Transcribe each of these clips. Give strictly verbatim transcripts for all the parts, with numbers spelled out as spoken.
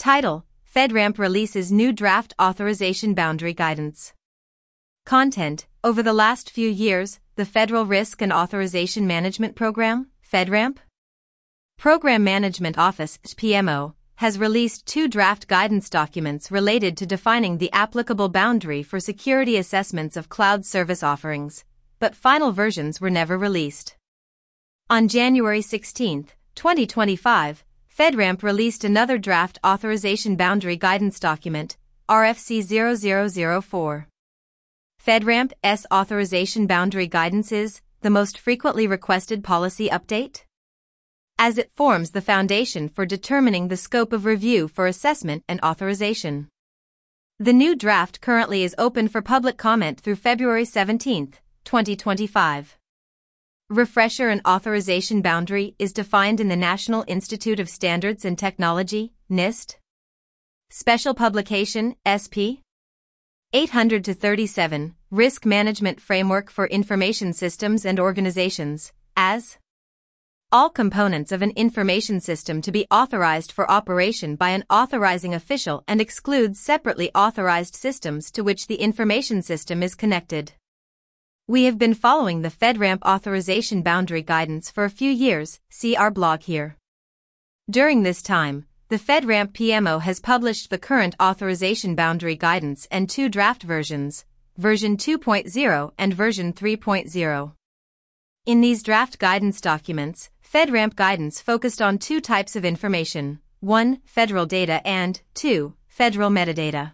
Title: FedRAMP releases new draft authorization boundary guidance. Content: over the last few years, the Federal Risk and Authorization Management Program, FedRAMP Program Management Office, P M O, has released two draft guidance documents related to defining the applicable boundary for security assessments of cloud service offerings, but final versions were never released. On January sixteenth, twenty twenty-five, FedRAMP released another draft authorization boundary guidance document, R F C zero zero zero four. FedRAMP's authorization boundary guidance is the most frequently requested policy update, as it forms the foundation for determining the scope of review for assessment and authorization. The new draft currently is open for public comment through February seventeenth, twenty twenty-five. Refresher and authorization boundary is defined in the National Institute of Standards and Technology, NIST. Special Publication, S P eight hundred to thirty-seven, Risk Management Framework for Information Systems and Organizations, as all components of an information system to be authorized for operation by an authorizing official and excludes separately authorized systems to which the information system is connected. We have been following the FedRAMP authorization boundary guidance for a few years, see our blog here. During this time, the FedRAMP P M O has published the current authorization boundary guidance and two draft versions, version two point oh and version three point oh. In these draft guidance documents, FedRAMP guidance focused on two types of information: one, federal data, and two, federal metadata.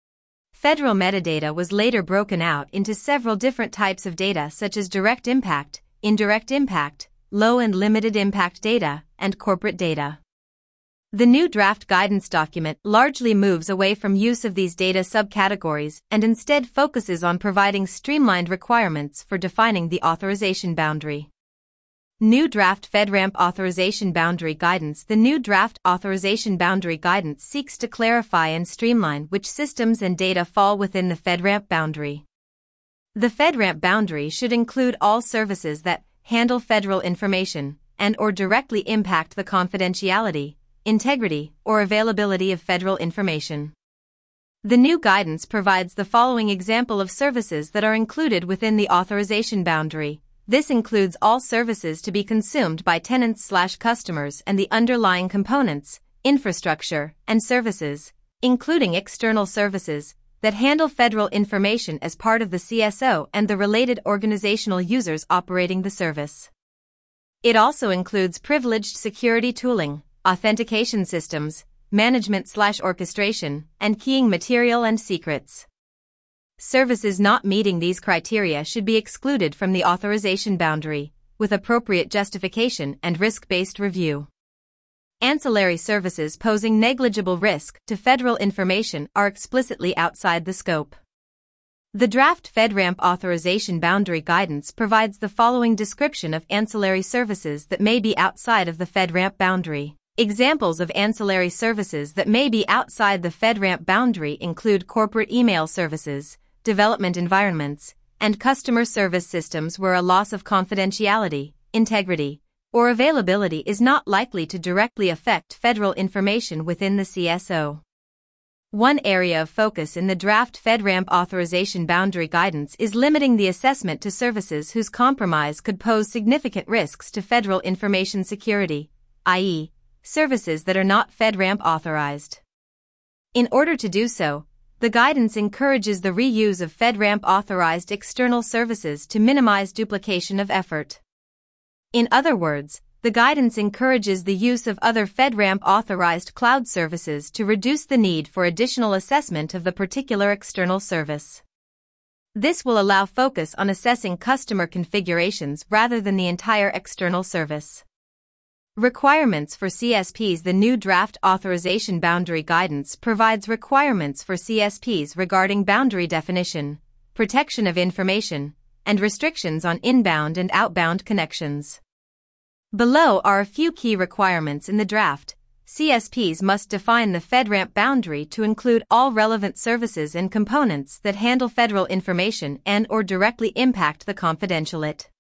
Federal metadata was later broken out into several different types of data such as direct impact, indirect impact, low and limited impact data, and corporate data. The new draft guidance document largely moves away from use of these data subcategories and instead focuses on providing streamlined requirements for defining the authorization boundary. New draft FedRAMP authorization boundary guidance. The new draft authorization boundary guidance seeks to clarify and streamline which systems and data fall within the FedRAMP boundary. The FedRAMP boundary should include all services that handle federal information and or directly impact the confidentiality, integrity, or availability of federal information. The new guidance provides the following example of services that are included within the authorization boundary. This includes all services to be consumed by tenants slash customers and the underlying components, infrastructure, and services, including external services, that handle federal information as part of the C S O and the related organizational users operating the service. It also includes privileged security tooling, authentication systems, management slash orchestration, and keying material and secrets. Services not meeting these criteria should be excluded from the authorization boundary, with appropriate justification and risk-based review. Ancillary services posing negligible risk to federal information are explicitly outside the scope. The draft FedRAMP authorization boundary guidance provides the following description of ancillary services that may be outside of the FedRAMP boundary. Examples of ancillary services that may be outside the FedRAMP boundary include corporate email services, development environments, and customer service systems where a loss of confidentiality, integrity, or availability is not likely to directly affect federal information within the C S O. One area of focus in the draft FedRAMP authorization boundary guidance is limiting the assessment to services whose compromise could pose significant risks to federal information security, that is, services that are not FedRAMP authorized. In order to do so, the guidance encourages the reuse of FedRAMP authorized external services to minimize duplication of effort. In other words, the guidance encourages the use of other FedRAMP authorized cloud services to reduce the need for additional assessment of the particular external service. This will allow focus on assessing customer configurations rather than the entire external service. Requirements for C S Ps. The new draft authorization boundary guidance provides requirements for C S Ps regarding boundary definition, protection of information, and restrictions on inbound and outbound connections. Below are a few key requirements in the draft. C S Ps must define the FedRAMP boundary to include all relevant services and components that handle federal information and or directly impact the confidentiality.